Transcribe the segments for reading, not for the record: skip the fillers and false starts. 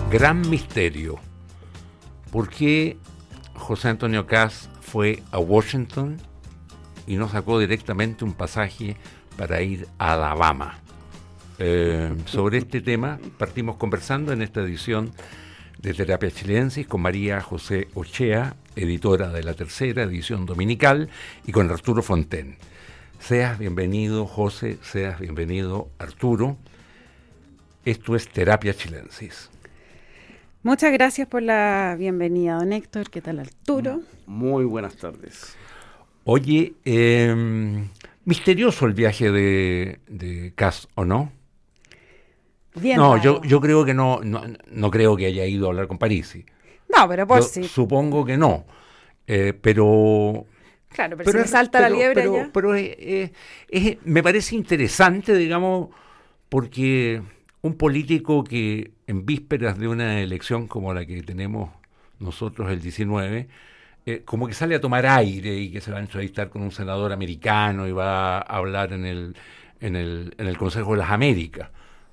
Gran misterio. ¿Por qué José Antonio Kast fue a Washington y no sacó directamente un pasaje para ir a Alabama? Sobre este tema partimos conversando en esta edición de Terapia Chilensis con María José Ochea, editora de La Tercera, edición dominical, y con Arturo Fonten. Seas bienvenido, José, seas bienvenido, Arturo. Esto es Terapia Chilensis. Muchas gracias por la bienvenida, don Héctor. ¿Qué tal, Arturo? Muy buenas tardes. Oye, misterioso el viaje de Kast, ¿o no? Bien no, raro. yo creo que no creo que haya ido a hablar con Parisi. No, pero por Yo sí. supongo que no, pero... Claro, pero si le salta la liebre allá. Pero me parece interesante, digamos, porque un político que en vísperas de una elección como la que tenemos nosotros el 19, como que sale a tomar aire y que se va a entrevistar con un senador americano y va a hablar en el Consejo de las Américas.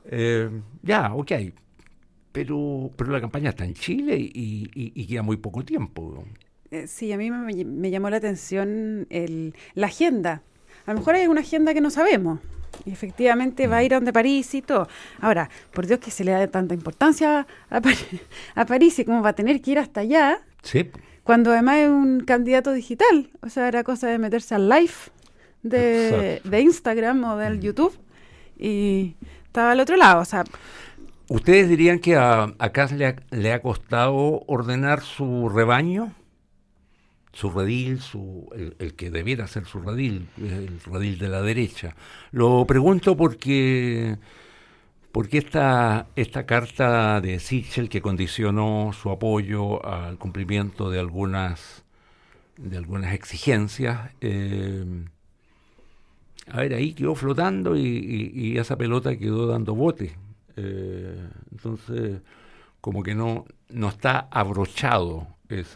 Ya, ok, pero la campaña está en Chile y queda muy poco tiempo. Sí, a mí me llamó la atención la agenda. A lo mejor hay una agenda que no sabemos. Y efectivamente va a ir a donde París y todo. Ahora, por Dios que se le da tanta importancia a París y cómo va a tener que ir hasta allá. Sí. Cuando además es un candidato digital. O sea, era cosa de meterse al live de Instagram o del YouTube y estaba al otro lado. O sea, ¿ustedes dirían que a Kast le ha costado ordenar su rebaño? Su redil, el que debiera ser su redil, el redil de la derecha. Lo pregunto porque esta carta de Sichel que condicionó su apoyo al cumplimiento de algunas exigencias, ahí quedó flotando y esa pelota quedó dando bote. Entonces, como que no está abrochado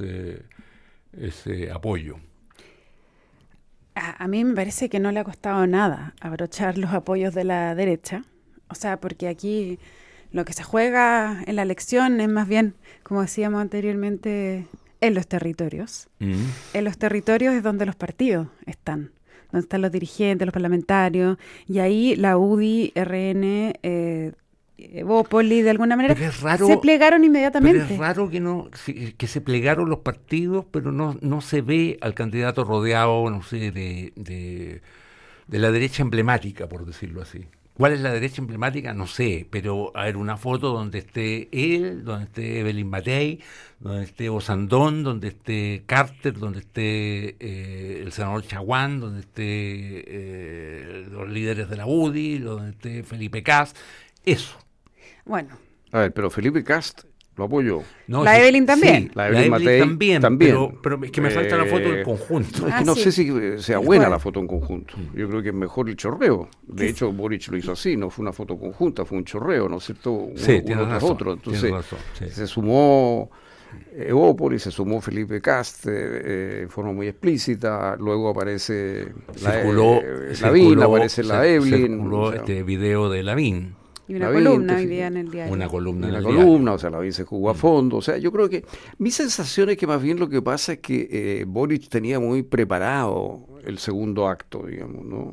ese apoyo. A mí me parece que no le ha costado nada abrochar los apoyos de la derecha. O sea, porque aquí lo que se juega en la elección es más bien, como decíamos anteriormente, en los territorios. En los territorios es donde los partidos están, donde están los dirigentes, los parlamentarios, y ahí la UDI, RN, Evópoli, de alguna manera, se plegaron inmediatamente. Pero es raro que se plegaron los partidos, pero no se ve al candidato rodeado, no sé, de la derecha emblemática, por decirlo así. ¿Cuál es la derecha emblemática? No sé, pero a ver, una foto donde esté él, donde esté Evelyn Matei, donde esté Osandón, donde esté Carter, donde esté el senador Chaguán, donde esté los líderes de la UDI, donde esté Felipe Kast, eso. Bueno. A ver, pero Felipe Kast lo apoyó. No, la Evelyn también. Sí, la Evelyn Matei también. Pero es que me falta la foto del conjunto. Es que no sé si sea buena la foto en conjunto. Yo creo que es mejor el chorreo. De hecho, Boric lo hizo así, no fue una foto conjunta, fue un chorreo, ¿no es cierto? Uno tras otro. Entonces, se sumó Evópoli, se sumó Felipe Kast en forma muy explícita, luego aparece Lavín, aparece la Evelyn. Circuló este video de Lavín. Y una columna hoy día en el diario. Una columna, o sea, Lavín se jugó a fondo. O sea, yo creo que mi sensación es que más bien lo que pasa es que Boric tenía muy preparado el segundo acto, digamos, ¿no?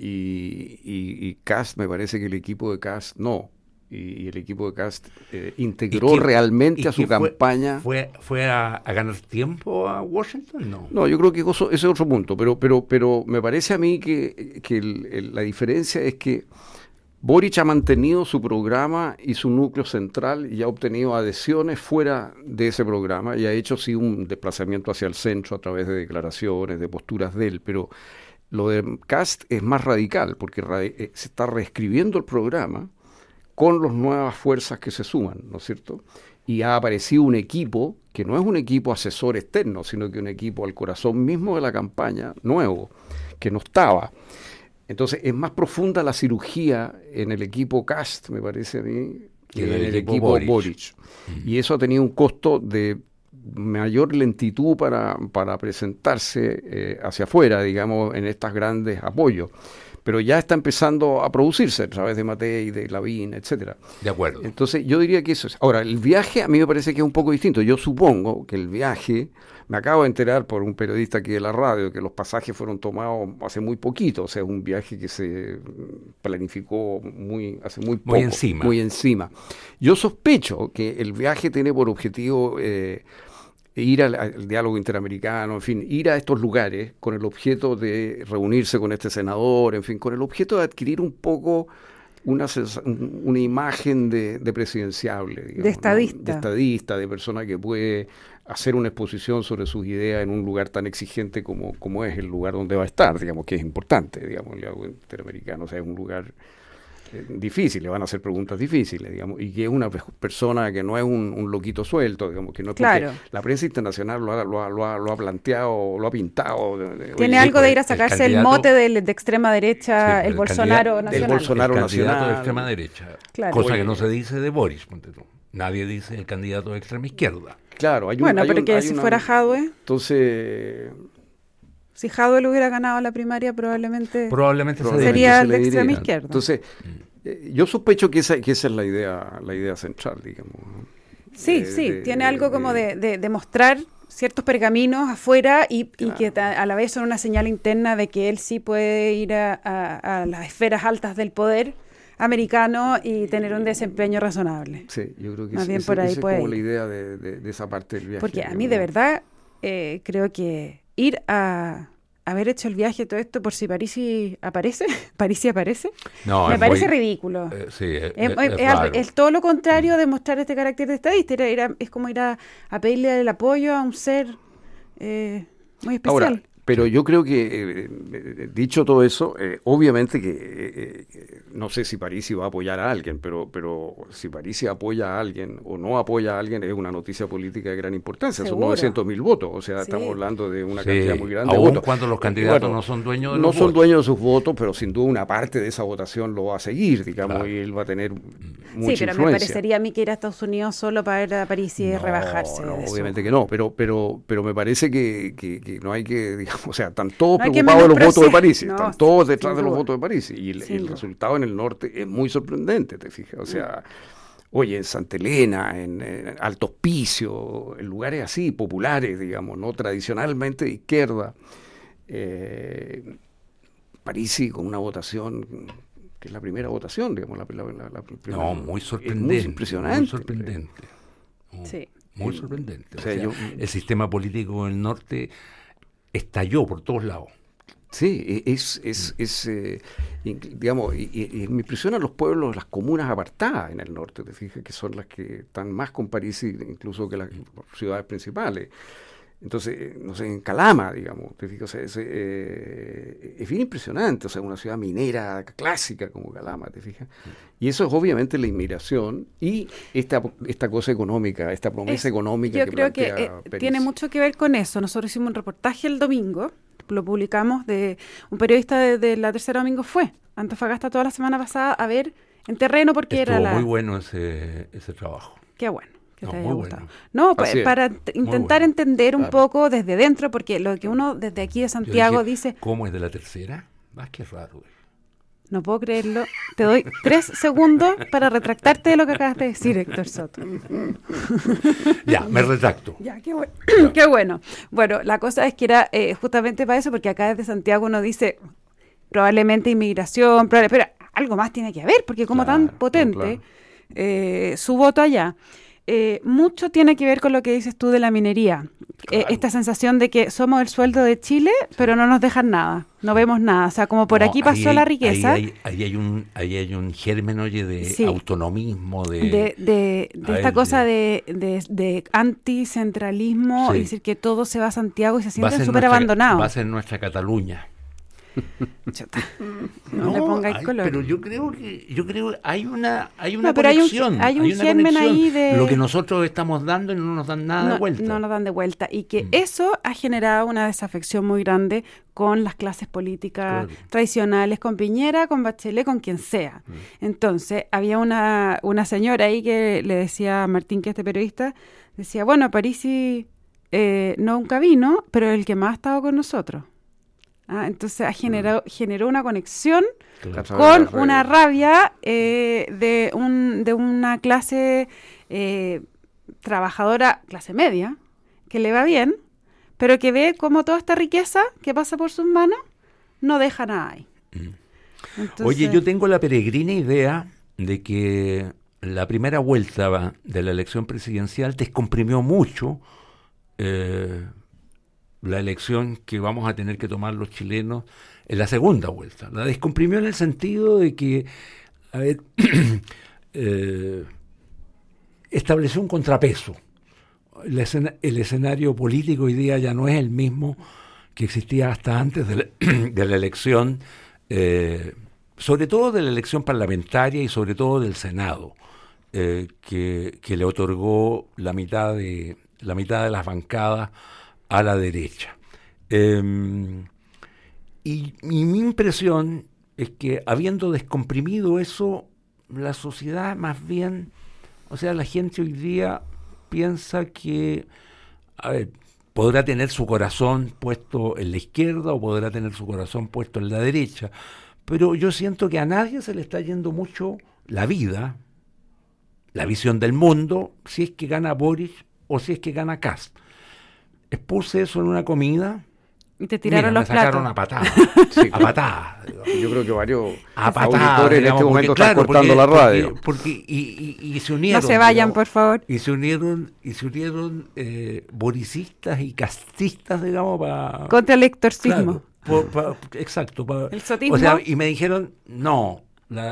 Y Kast, me parece que el equipo de Kast no. Y el equipo de Kast integró realmente a su campaña. ¿Fue a ganar tiempo a Washington? No, yo creo que ese es otro punto. Pero me parece a mí que la diferencia es que Boric ha mantenido su programa y su núcleo central y ha obtenido adhesiones fuera de ese programa y ha hecho sí un desplazamiento hacia el centro a través de declaraciones, de posturas de él, pero lo de Kast es más radical porque se está reescribiendo el programa con las nuevas fuerzas que se suman, ¿no es cierto? Y ha aparecido un equipo que no es un equipo asesor externo, sino que un equipo al corazón mismo de la campaña, nuevo, que no estaba. Entonces es más profunda la cirugía en el equipo Kast, me parece a mí, que en el equipo Boric. Y eso ha tenido un costo de mayor lentitud para presentarse hacia afuera, digamos, en estos grandes apoyos. pero ya está empezando a producirse a través de Matei, de Lavín, etcétera. De acuerdo. Entonces yo diría que eso es. Ahora, el viaje a mí me parece que es un poco distinto. Yo supongo que el viaje, me acabo de enterar por un periodista aquí de la radio, que los pasajes fueron tomados hace muy poquito, o sea, es un viaje que se planificó hace muy poco. Muy encima. Yo sospecho que el viaje tiene por objetivo ir al diálogo interamericano, en fin, ir a estos lugares con el objeto de reunirse con este senador, en fin, con el objeto de adquirir un poco una imagen de presidenciable, digamos, de estadista. ¿no? De estadista, de persona que puede hacer una exposición sobre sus ideas en un lugar tan exigente como es el lugar donde va a estar, digamos, que es importante, digamos, el diálogo interamericano, o sea, es un lugar difícil, le van a hacer preguntas difíciles, digamos, y que es una persona que no es un loquito suelto, digamos, que no es claro. Porque la prensa internacional lo ha planteado, lo ha pintado. Tiene algo de ir a sacarse el mote de extrema derecha, el Bolsonaro nacional. El Bolsonaro el nacional. candidato de extrema derecha, claro. cosa que no se dice de Boris, nadie dice el candidato de extrema izquierda. Claro, si fuera Jadwe, entonces... Si Jadwe le hubiera ganado la primaria, probablemente sería el de extrema izquierda. Entonces, yo sospecho que esa es la idea central, digamos. Sí, tiene algo como de mostrar ciertos pergaminos afuera y que a la vez son una señal interna de que él sí puede ir a las esferas altas del poder americano y tener un desempeño razonable. Sí, yo creo que más bien esa por ahí es como la idea de esa parte del viaje. Porque a mí de verdad creo que ir a haber hecho el viaje, todo esto, por si Parisi aparece, no, me parece ridículo. Es todo lo contrario de mostrar este carácter de estadista. Es como ir a pedirle el apoyo a un ser muy especial. Ahora, pero yo creo que, dicho todo eso, obviamente que no sé si Parisi va a apoyar a alguien, pero si Parisi apoya a alguien o no apoya a alguien, es una noticia política de gran importancia. Seguro. Son 900.000 votos, o sea, Sí. estamos hablando de una cantidad muy grande de aun votos. cuando los candidatos no son dueños de los votos. No son dueños de sus votos, pero sin duda una parte de esa votación lo va a seguir, digamos, Claro. y él va a tener mucha Sí, pero influencia. me parecería a mí que ir a Estados Unidos solo para ver a Parisi y rebajarse. No, de eso. obviamente que no, pero me parece que no hay que, digamos, o sea, están todos No hay que preocupados de los votos de menospreciar. Parisi, No, están todos detrás sin de los duda. votos de Parisi, y el Sin duda. resultado en el norte es muy sorprendente, te fijas, o sea, oye, en Santa Elena, en Alto Hospicio, en lugares así, populares, digamos, no tradicionalmente de izquierda, Parisi con una votación que es la primera votación, digamos, la primera, No, muy sorprendente. Es muy impresionante. Muy sorprendente. Sí. Muy sorprendente. O sea, el sistema político del norte estalló por todos lados. Sí, digamos, y me impresionan los pueblos, las comunas apartadas en el norte, te fijas, que son las que están más con París incluso que las ciudades principales. Entonces, no sé, en Calama, digamos, te fijas, o sea, es bien impresionante, o sea, una ciudad minera clásica como Calama, te fijas. Y eso es obviamente la inmigración y esta cosa económica, esta promesa económica yo que creo plantea que Parisi. tiene mucho que ver con eso. Nosotros hicimos un reportaje el domingo, lo publicamos, de un periodista de La Tercera Domingo fue a Antofagasta toda la semana pasada a ver en terreno porque Estuvo era muy bueno ese trabajo. Qué bueno. Que te haya muy gustado. bueno. No, Así es. para intentar bueno. entender un Claro. poco desde dentro, porque lo que uno desde aquí de Yo Santiago dije, dice, ¿cómo es de la tercera? Qué raro. no puedo creerlo, te doy 3 segundos para retractarte de lo que acabas de decir, Héctor Soto. Ya, me retracto. Ya, qué bueno. Qué bueno. Bueno, la cosa es que era justamente para eso, porque acá desde Santiago uno dice probablemente inmigración, pero algo más tiene que haber, porque como Claro, tan potente claro. su voto allá. Mucho tiene que ver con lo que dices tú de la minería. Claro. Esta sensación de que somos el sueldo de Chile, pero no nos dejan nada, no vemos nada. O sea, como por No, aquí pasó ahí la hay- riqueza. Ahí hay un germen, oye, de Sí. autonomismo, de a esta ver, cosa de anticentralismo, Sí. y decir que todo se va a Santiago y se va a sienten ser súper nuestra- abandonados. Va a ser nuestra Cataluña. Chuta, no le pongáis ay, color. pero yo creo hay una No, pero conexión. hay un una germen conexión. ahí de- Lo que nosotros estamos dando y no nos dan nada de vuelta. No nos dan de vuelta. Y que eso ha generado una desafección muy grande con las clases políticas Claro. tradicionales, con Piñera, con Bachelet, con quien sea. Entonces, había una señora ahí que le decía a Martín, que este periodista, decía, bueno, Parisi nunca vino, pero el que más ha estado con nosotros. Entonces generó una conexión Claro. con una rabia de una clase trabajadora, clase media, que le va bien, pero que ve cómo toda esta riqueza que pasa por sus manos no deja nada ahí. Entonces, Oye, yo tengo la peregrina idea de que la primera vuelta de la elección presidencial descomprimió mucho la elección que vamos a tener que tomar los chilenos en la segunda vuelta. La descomprimió en el sentido de que, a ver, estableció un contrapeso. El escenario político hoy día ya no es el mismo que existía hasta antes de la elección, sobre todo de la elección parlamentaria y sobre todo del Senado, que le otorgó la mitad de las bancadas a la derecha. Y mi impresión es que, habiendo descomprimido eso, la sociedad más bien, o sea, la gente hoy día piensa que, a ver, podrá tener su corazón puesto en la izquierda o podrá tener su corazón puesto en la derecha, pero yo siento que a nadie se le está yendo mucho la vida, la visión del mundo, si es que gana Boric o si es que gana Kast. Expuse eso en una comida. Y te tiraron los me sacaron platos. a patada. Sí, A patada. Yo creo que varios A patada, auditores en digamos, este momento porque, están claro, cortando la radio. Y se unieron. No se vayan, digamos, por favor. Y se unieron boricistas y castistas, digamos, para... Contra el exorcismo. Claro, exacto. El sotismo. O sea, y me dijeron, no,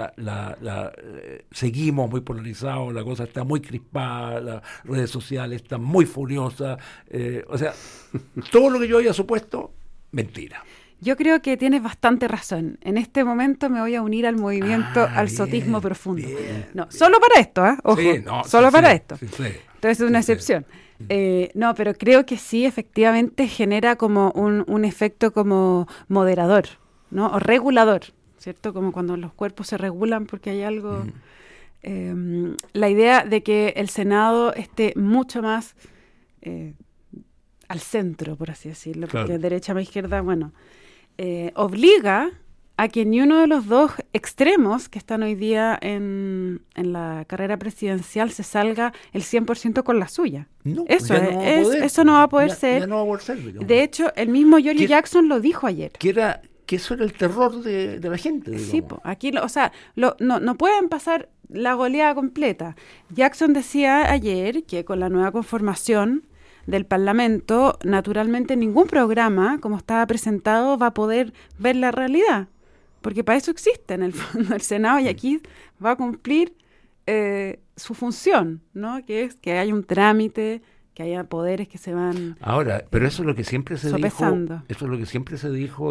seguimos muy polarizados, la cosa está muy crispada, las redes sociales están muy furiosas. O sea, todo lo que yo había supuesto, mentira. Yo creo que tienes bastante razón. En este momento me voy a unir al movimiento al sotismo profundo. Bien, No, solo para esto, ojo, Sí, no, solo sí, para sí, esto. sí, sí. Entonces es una Sí, sí. excepción. No, pero creo que sí, efectivamente genera como un efecto como moderador, ¿no? O regulador, ¿cierto? Como cuando los cuerpos se regulan porque hay algo... la idea de que el Senado esté mucho más al centro, por así decirlo, Claro. porque derecha o izquierda, bueno, obliga a que ni uno de los dos extremos que están hoy día en la carrera presidencial se salga el 100% con la suya. No, Eso ya no va a poder. eso no va a poder Ya ser. no va a poder ser, digamos. De hecho, el mismo George ¿Qué- Jackson lo dijo ayer. que eso era el terror de la gente. Sí, digamos. aquí, o sea, no pueden pasar la goleada completa. Jackson decía ayer que con la nueva conformación del Parlamento, naturalmente ningún programa, como estaba presentado, va a poder ver la realidad. Porque para eso existe en el fondo el Senado y aquí va a cumplir su función, ¿no? Que es que haya un trámite, que haya poderes que se van... Ahora, pero eso es lo que siempre se Sopesando. dijo, eso es lo que siempre se dijo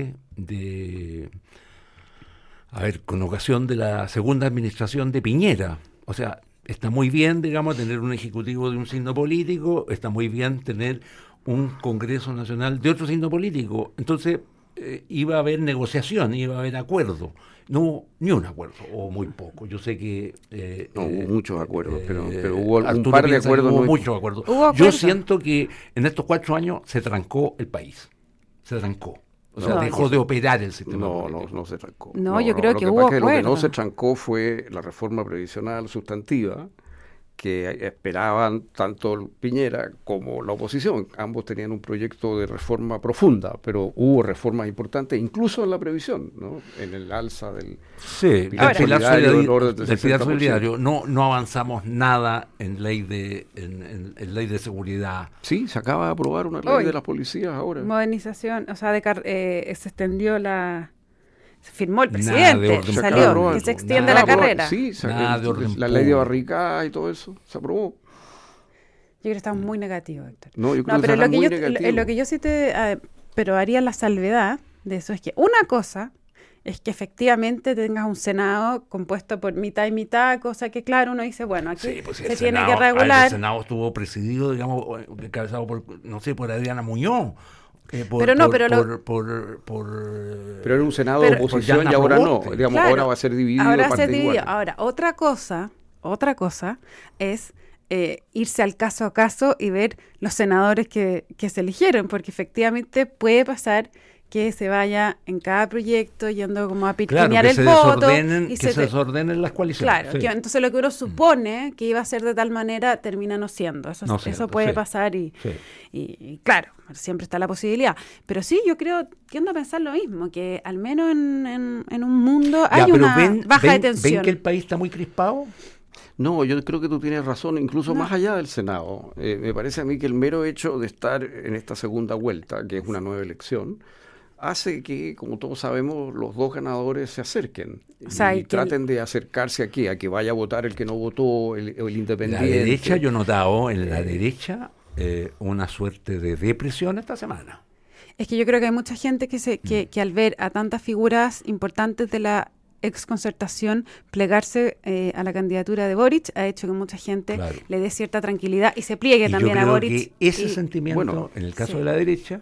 a ver, con ocasión de la segunda administración de Piñera. O sea, está muy bien, digamos, tener un ejecutivo de un signo político, está muy bien tener un Congreso Nacional de otro signo político. Entonces, iba a haber negociación, iba a haber acuerdo. No hubo ni un acuerdo, o muy poco. Yo sé que... No, hubo muchos acuerdos, pero hubo un Arturo par de piensa que acuerdos. Hubo no- muchos acuerdos. Hubo Yo acuerdos. siento que en estos 4 años se trancó el país. Se trancó. O sea, No, dejó de operar el sistema No, político. no se trancó. No, yo creo lo que pasa hubo es que lo que no acuerdo. se trancó fue la reforma previsional sustantiva que esperaban tanto Piñera como la oposición. Ambos tenían un proyecto de reforma profunda, pero hubo reformas importantes, incluso en la previsión, ¿no? En el alza del Sí, pilar solidario, del orden del del pilar 60%. solidario. No avanzamos nada en ley en ley de seguridad. Sí, se acaba de aprobar una ley Hoy. de las policías ahora. Modernización, o sea, se extendió se firmó el Nada de presidente, orden salió, público. que se extiende Nada la de orden- carrera. Sí, Nada de orden la ley de público. barricadas y todo eso se aprobó. Yo creo que está muy negativo, Héctor. No, yo creo No, que pero está lo que muy yo, negativo. lo que yo sí pero haría la salvedad de eso es que una cosa es que efectivamente tengas un Senado compuesto por mitad y mitad, cosa que claro, uno dice, bueno, aquí Sí, pues se el tiene Senado, que regular. el Senado estuvo presidido, digamos, encabezado por, no sé, por Adriana Muñoz. Pero no, pero Pero era un Senado Pero- de oposición Por y ahora no. Proboste. Digamos, Claro, ahora va a ser dividido. ahora se parte dividió. igual. Ahora, otra cosa es irse al caso a caso y ver los senadores que se eligieron, porque efectivamente puede pasar que se vaya en cada proyecto yendo como a Claro, piquinear que el se voto. desordenen, que se desordenen las coaliciones. Claro, sí. que entonces lo que uno supone que iba a ser de tal manera termina no siendo. Eso, No siendo, eso puede sí. pasar Sí. y claro, siempre está la posibilidad. Pero sí, yo tiendo a pensar lo mismo, que al menos en un mundo Ya, hay pero una baja de tensión. ¿Ven que el país está muy crispado? No, yo creo que tú tienes razón, incluso más allá del Senado. Me parece a mí que el mero hecho de estar en esta segunda vuelta, que es una nueva elección, hace que, como todos sabemos, los dos ganadores se acerquen O sea, y traten de acercarse aquí, a que vaya a votar el que no votó, el La independiente. derecha, yo he notado en la derecha una suerte de depresión esta semana. Es que yo creo que hay mucha gente que al ver a tantas figuras importantes de la exconcertación plegarse a la candidatura de Boric ha hecho que mucha gente Claro. le dé cierta tranquilidad y se pliegue Y también yo a creo Boric. que ese y sentimiento, bueno, en el caso sí. de la derecha,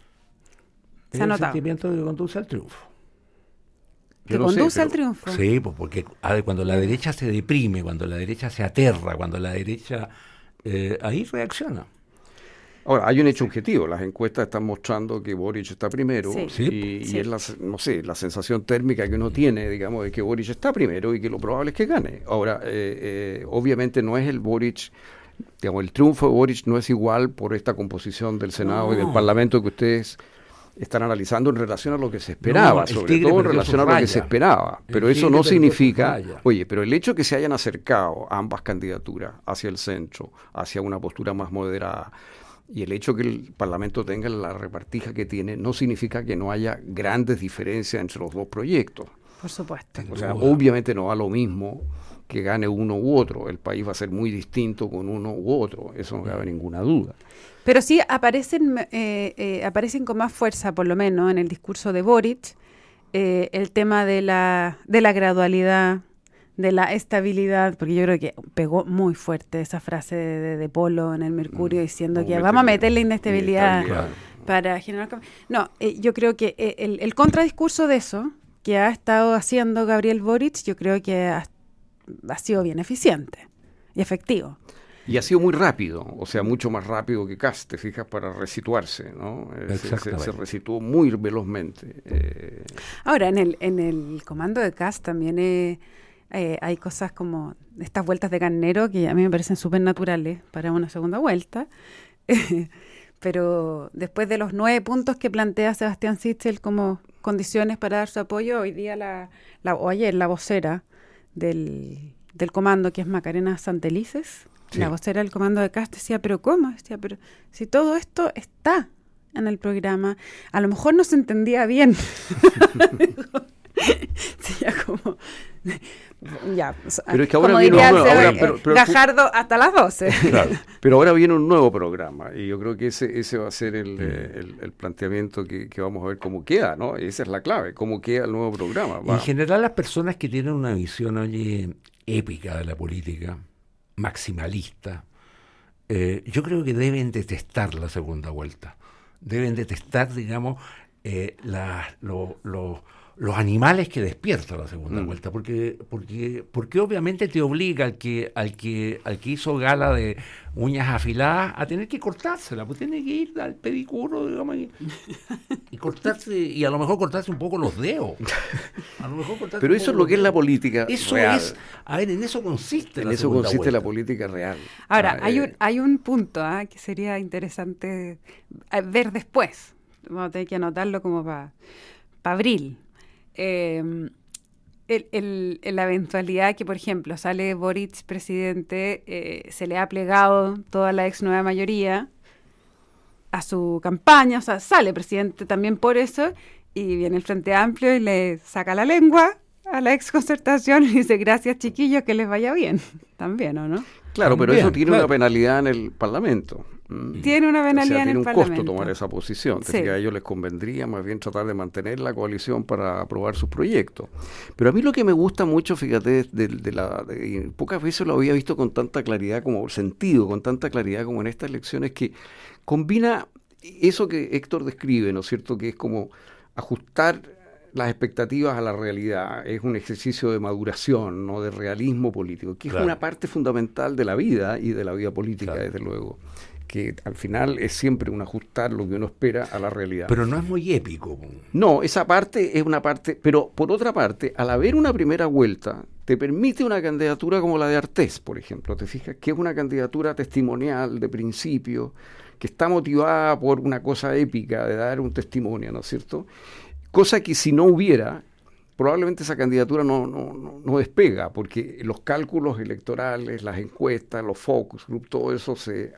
Se es ha el notado. sentimiento que conduce al triunfo. que Yo no sé, conduce al pero- triunfo. Sí, pues porque cuando la derecha se deprime, cuando la derecha se aterra, cuando la derecha ahí reacciona. Ahora, hay un hecho objetivo. Las encuestas están mostrando que Boric está primero Sí. Sí. y es no sé, la sensación térmica que uno tiene, digamos, de que Boric está primero y que lo probable es que gane. Ahora, obviamente no es el Boric, digamos, el triunfo de Boric no es igual por esta composición del Senado y del No. Parlamento que ustedes están analizando en relación a lo que se esperaba, No, el sobre tigre todo en perdió relación a sus lo que rayas. se esperaba. El Pero eso tigre no perdió significa, sus rayas. oye, pero el hecho que se hayan acercado ambas candidaturas hacia el centro, hacia una postura más moderada, y el hecho que el Parlamento tenga la repartija que tiene, no significa que no haya grandes diferencias entre los dos proyectos. Por supuesto. O sea, duda. obviamente no va lo mismo que gane uno u otro. El país va a ser muy distinto con uno u otro. Eso no cabe ninguna duda. Pero sí aparecen con más fuerza, por lo menos en el discurso de Boric, el tema de la gradualidad, de la estabilidad, porque yo creo que pegó muy fuerte esa frase de Polo en el Mercurio diciendo que vamos a meterle inestabilidad para generar cambio. No, yo creo que el contradiscurso de eso que ha estado haciendo Gabriel Boric, yo creo que ha sido bien eficiente y efectivo. Y ha sido muy rápido, o sea, mucho más rápido que Kast, te fijas, para resituarse, ¿no? Se resituó muy velozmente. Ahora, en el comando de Kast también hay cosas como estas vueltas de carnero que a mí me parecen súper naturales para una segunda vuelta. Pero después de los 9 puntos que plantea Sebastián Sichel como condiciones para dar su apoyo, hoy día o ayer la vocera del comando, que es Macarena Santelices, sí. La vocera del comando de Kast decía, ¿pero cómo? Decía, pero si todo esto está en el programa, a lo mejor no se entendía bien. Sí, ya como... Ya, pero es que ahora como viene diría un nuevo, pero Gajardo hasta las 12. Claro, pero ahora viene un nuevo programa y yo creo que ese va a ser el planteamiento que vamos a ver cómo queda, ¿no? Esa es la clave, cómo queda el nuevo programa. En general, las personas que tienen una visión, épica de la política, maximalista, yo creo que deben detestar la segunda vuelta. Deben detestar, digamos, los animales que despierta la segunda vuelta, porque obviamente te obliga al que hizo gala de uñas afiladas a tener que cortársela, pues tiene que ir al pedicuro, digamos, y cortarse, y a lo mejor cortarse un poco los dedos. Pero eso es lo que es la política eso real. en eso consiste en la eso segunda consiste vuelta. la política real. Ahora, hay un punto que sería interesante ver después. Vamos a tener que anotarlo como para abril. La eventualidad que, por ejemplo, sale Boric presidente, se le ha plegado toda la ex nueva mayoría a su campaña, o sea, sale presidente también por eso, y viene el Frente Amplio y le saca la lengua a la ex Concertación y dice, gracias chiquillos, que les vaya bien. También, ¿o no? Claro, pero También, eso tiene una penalidad en el Parlamento. Tiene una penalidad en el Parlamento. Tiene un costo tomar esa posición. Sí. A ellos les convendría más bien tratar de mantener la coalición para aprobar sus proyectos. Pero a mí lo que me gusta mucho, fíjate, pocas veces lo había visto con tanta claridad con tanta claridad como en esta elección, es que combina eso que Héctor describe, ¿no es cierto?, que es como ajustar las expectativas a la realidad, es un ejercicio de maduración, no de realismo político, que Claro. es una parte fundamental de la vida y de la vida política, Claro. desde luego, que al final es siempre un ajustar lo que uno espera a la realidad. Pero no es muy épico. No, esa parte es una parte, pero por otra parte, al haber una primera vuelta, te permite una candidatura como la de Artés, por ejemplo, ¿te fijas? Que es una candidatura testimonial, de principio, que está motivada por una cosa épica de dar un testimonio, ¿no es cierto? Cosa que si no hubiera, probablemente esa candidatura no despega, porque los cálculos electorales, las encuestas, los focus group, todo eso se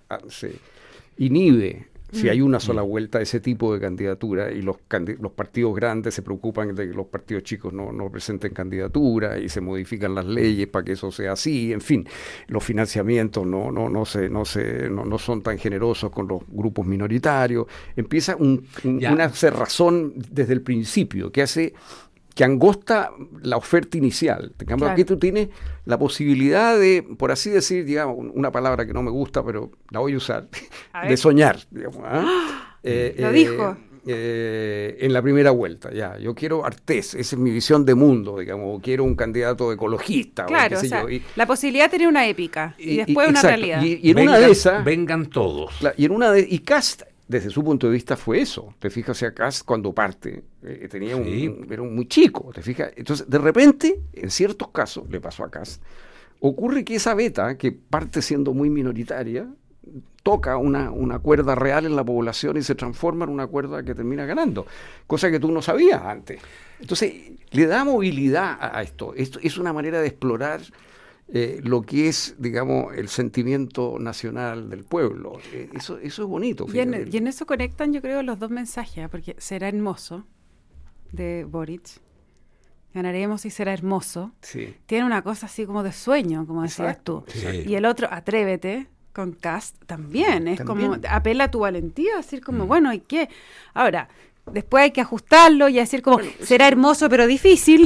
inhibe si hay una sola vuelta de ese tipo de candidatura, y los partidos grandes se preocupan de que los partidos chicos no presenten candidatura y se modifican las leyes para que eso sea así. En fin, los financiamientos no son tan generosos con los grupos minoritarios. Empieza una cerrazón desde el principio que angosta la oferta inicial. En cambio, Claro. aquí tú tienes la posibilidad de, por así decir, digamos, una palabra que no me gusta, pero la voy a usar, A ver. de soñar. Digamos, ¿ah? Lo dijo. En la primera vuelta, ya. Yo quiero Artés, esa es mi visión de mundo, digamos, o quiero un candidato ecologista. Claro, o qué o sé sea, yo. la posibilidad de tener una épica y después una exacto. realidad. Y en una de esas... Vengan todos. Y Kast, desde su punto de vista, fue eso. Te fijas, o sea, Kast cuando parte, era muy chico, te fijas. Entonces, de repente, en ciertos casos, le pasó a Kast, ocurre que esa beta, que parte siendo muy minoritaria, toca una cuerda real en la población y se transforma en una cuerda que termina ganando, cosa que tú no sabías antes. Entonces, le da movilidad a esto. Esto es una manera de explorar lo que es, digamos, el sentimiento nacional del pueblo. Eso es bonito. Y en eso conectan, yo creo, los dos mensajes, porque será hermoso, de Boric. Ganaremos y será hermoso. Sí. Tiene una cosa así como de sueño, como decías Exacto, tú. sí. Y el otro, Atrévete, con Kast, también. Es También. como, apela a tu valentía, decir como, bueno, ¿y qué? Ahora, después hay que ajustarlo y decir como, será hermoso pero difícil.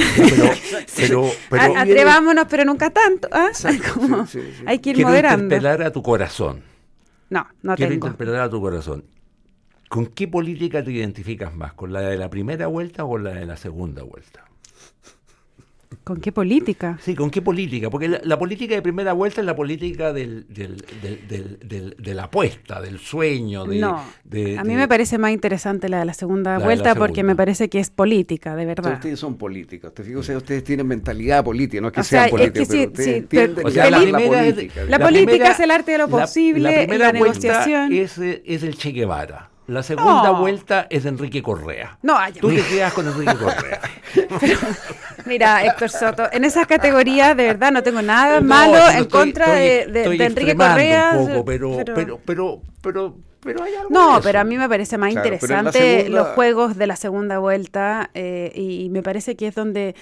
Pero Atrevámonos, pero nunca tanto. ¿Ah? Exacto, Como, sí. hay que ir quiero moderando. interpelar a tu corazón. No Quiero tengo. interpelar a tu corazón. ¿Con qué política te identificas más? ¿Con la de la primera vuelta o con la de la segunda vuelta? ¿Con qué política? Sí, ¿con qué política? Porque la política de primera vuelta es la política de la apuesta, del sueño. A mí me parece más interesante la de la segunda La de vuelta la porque segunda. me parece que es política, de verdad. Ustedes son políticos, te fijo, o sea, ustedes tienen mentalidad política, no es que O sea, sean políticos, es que pero sí, ustedes pero- entienden O sea, la Felipe- política. la política es el arte de lo posible, primera la vuelta negociación. es el Che Guevara. La segunda No. vuelta es de Enrique Correa. No, Tú te quedas con Enrique Correa. Mira, Héctor Soto, en esas categorías de verdad no tengo nada No, malo yo en estoy- contra estoy de Enrique extremando Correa. un poco, pero hay algo No, de eso. pero a mí me parece más Claro, pero en la interesante segunda- los juegos de la segunda vuelta y me parece que es donde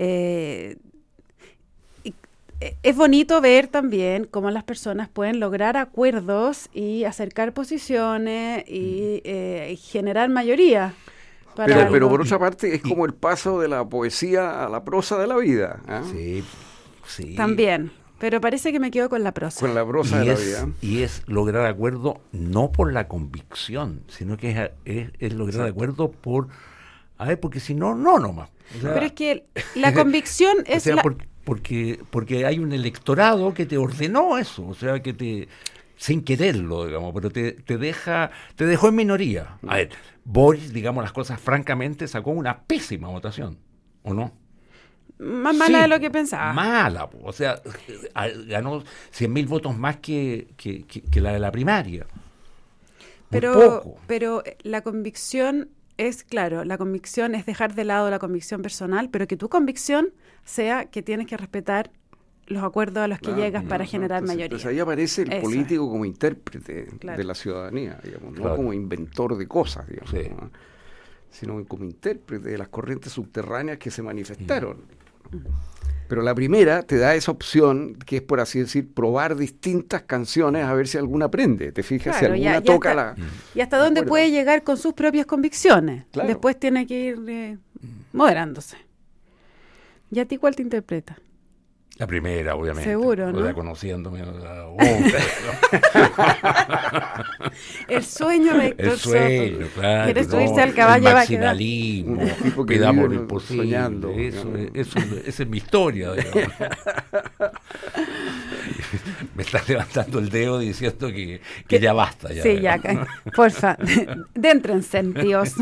es bonito ver también cómo las personas pueden lograr acuerdos y acercar posiciones y generar mayoría. para Pero algo. por otra parte es como el paso de la poesía a la prosa de la vida, ¿ah? Sí, sí. También, pero parece que me quedo con la prosa. Con la prosa de la vida. Y es lograr acuerdo no por la convicción, sino que es lograr acuerdo por... A ver, porque si no, no nomás. O sea, Pero es que la convicción o es sea, la... porque hay un electorado que te ordenó eso, o sea, que te... sin quererlo, digamos, pero te dejó en minoría. A ver, Boris, digamos las cosas francamente, sacó una pésima votación, ¿o no? más mala Sí, de lo que pensaba. Mala, po. O sea, ganó 100.000 votos más que la de la primaria. Muy poco. Pero la convicción es, claro, la convicción es dejar de lado la convicción personal, pero que tu convicción sea que tienes que respetar los acuerdos a los que llegas para generar mayoría. Entonces ahí aparece el Eso político como intérprete Claro. de la ciudadanía, digamos, Claro. no como inventor de cosas, digamos, Sí. ¿no? Sino como intérprete de las corrientes subterráneas que se manifestaron. Pero la primera te da esa opción, que es, por así decir, probar distintas canciones a ver si alguna prende. ¿Te fijas? Claro, si alguna ya toca está. la... ¿Y hasta de dónde acuerdo. puede llegar con sus propias convicciones? Claro. Después tiene que ir moderándose. ¿Y a ti cuál te interpreta? La primera, obviamente. Seguro, ¿no? O sea, conociéndome. El sueño de Héctor El sueño, Soto. claro. ¿Quieres subirse al caballo? El Va a quedar. maximalismo. Un tipo que Cuidamos vive lo imposible. soñando. Esa es mi historia, digamos. Me está levantando el dedo diciendo que ya basta. Ya, sí, ya, porfa, déntrense, tíos.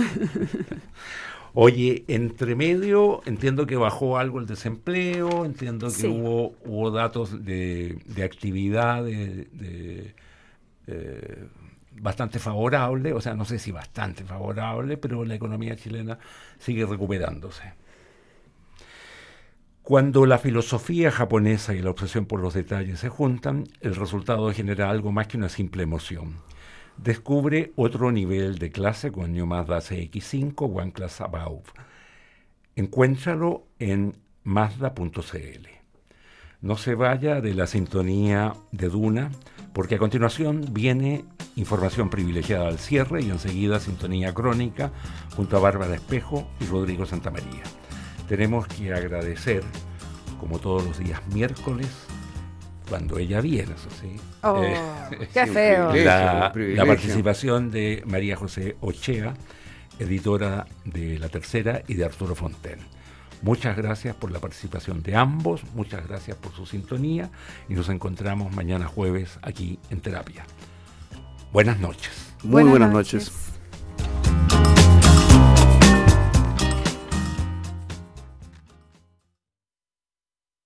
Oye, entre medio entiendo que bajó algo el desempleo, entiendo que Sí. hubo datos de actividad bastante favorable, o sea, no sé si bastante favorable, pero la economía chilena sigue recuperándose. Cuando la filosofía japonesa y la obsesión por los detalles se juntan, el resultado genera algo más que una simple emoción. Descubre otro nivel de clase con New Mazda CX-5 One Class Above. Encuéntralo en mazda.cl. No se vaya de la sintonía de Duna, porque a continuación viene información privilegiada al cierre y enseguida sintonía crónica junto a Bárbara Espejo y Rodrigo Santamaría. Tenemos que agradecer, como todos los días miércoles, cuando ella viene, eso sí. Oh, qué feo. La privilegio. participación de María José Ochea, editora de La Tercera, y de Arturo Fonten. Muchas gracias por la participación de ambos, muchas gracias por su sintonía y nos encontramos mañana jueves aquí en Terapia. Buenas noches. Muy buenas noches.